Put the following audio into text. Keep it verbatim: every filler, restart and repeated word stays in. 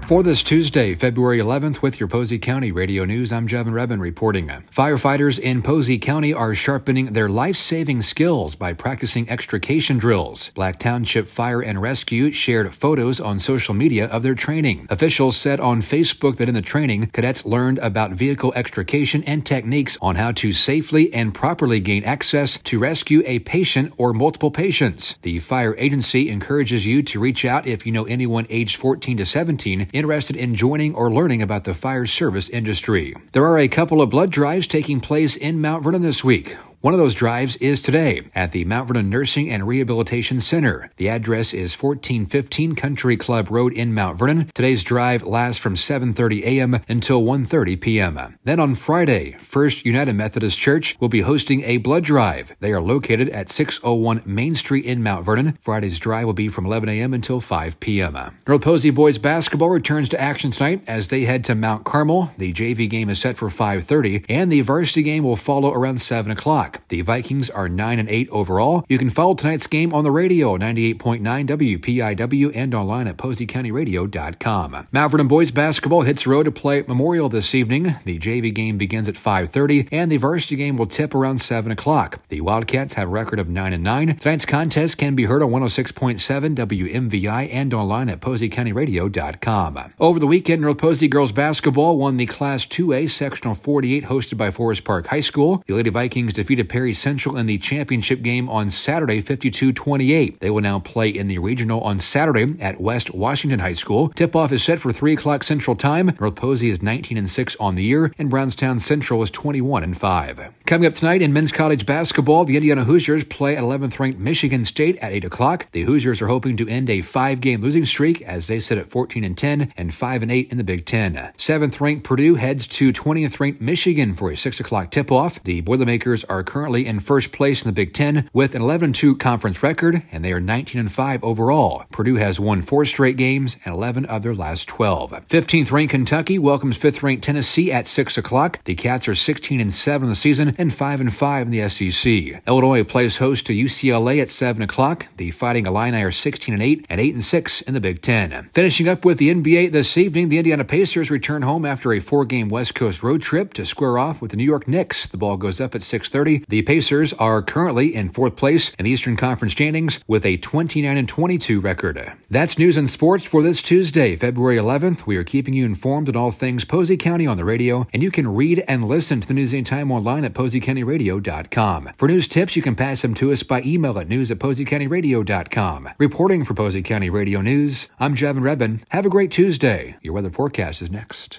For this Tuesday, February eleventh, with your Posey County Radio News, I'm Jevin Rebin reporting. Firefighters in Posey County are sharpening their life-saving skills by practicing extrication drills. Black Township Fire and Rescue shared photos on social media of their training. Officials said on Facebook that in the training, cadets learned about vehicle extrication and techniques on how to safely and properly gain access to rescue a patient or multiple patients. The fire agency encourages you to reach out if you know anyone aged fourteen to seventeen interested in joining or learning about the fire service industry. There are a couple of blood drives taking place in Mount Vernon this week. One of those drives is today at the Mount Vernon Nursing and Rehabilitation Center. The address is fourteen fifteen Country Club Road in Mount Vernon. Today's drive lasts from seven thirty a.m. until one thirty p.m. Then on Friday, First United Methodist Church will be hosting a blood drive. They are located at six oh one Main Street in Mount Vernon. Friday's drive will be from eleven a.m. until five p.m. North Posey boys basketball returns to action tonight as they head to Mount Carmel. The J V game is set for five thirty, and the varsity game will follow around seven o'clock. The Vikings are nine and eight overall. You can follow tonight's game on the radio, ninety-eight point nine W P I W, and online at posey county radio dot com. Mount Vernon boys basketball hits road to play Memorial this evening. The J V game begins at five thirty, and the varsity game will tip around seven o'clock. The Wildcats have a record of nine and nine. Tonight's contest can be heard on one oh six point seven W M V I and online at posey county radio dot com. Over the weekend, North Posey girls basketball won the Class two A Sectional forty-eight hosted by Forest Park High School. The Lady Vikings defeated Perry Central in the championship game on Saturday, fifty-two twenty-eight. They will now play in the regional on Saturday at West Washington High School. Tip-off is set for three o'clock Central Time. North Posey is nineteen and six on the year, and Brownstown Central is twenty-one and five. Coming up tonight in men's college basketball, the Indiana Hoosiers play at eleventh-ranked Michigan State at eight o'clock. The Hoosiers are hoping to end a five-game losing streak as they sit at fourteen and ten and five and eight in the Big Ten. seventh-ranked Purdue heads to twentieth-ranked Michigan for a six o'clock tip-off. The Boilermakers are currently in first place in the Big Ten with an eleven and two conference record, and they are nineteen and five overall. Purdue has won four straight games and eleven of their last twelve. fifteenth-ranked Kentucky welcomes fifth-ranked Tennessee at six o'clock. The Cats are sixteen and seven in the season and five and five in the S E C. Illinois plays host to U C L A at seven o'clock. The Fighting Illini are sixteen and eight and eight and six in the Big Ten. Finishing up with the N B A this evening, the Indiana Pacers return home after a four-game West Coast road trip to square off with the New York Knicks. The ball goes up at six thirty. The Pacers are currently in fourth place in the Eastern Conference standings with a twenty-nine and twenty-two record. That's news and sports for this Tuesday, February eleventh. We are keeping you informed on all things Posey County on the radio, and you can read and listen to the news anytime online at posey county radio dot com. For news tips, you can pass them to us by email at news at posey county radio dot com. Reporting for Posey County Radio News, I'm Jevin Rebin. Have a great Tuesday. Your weather forecast is next.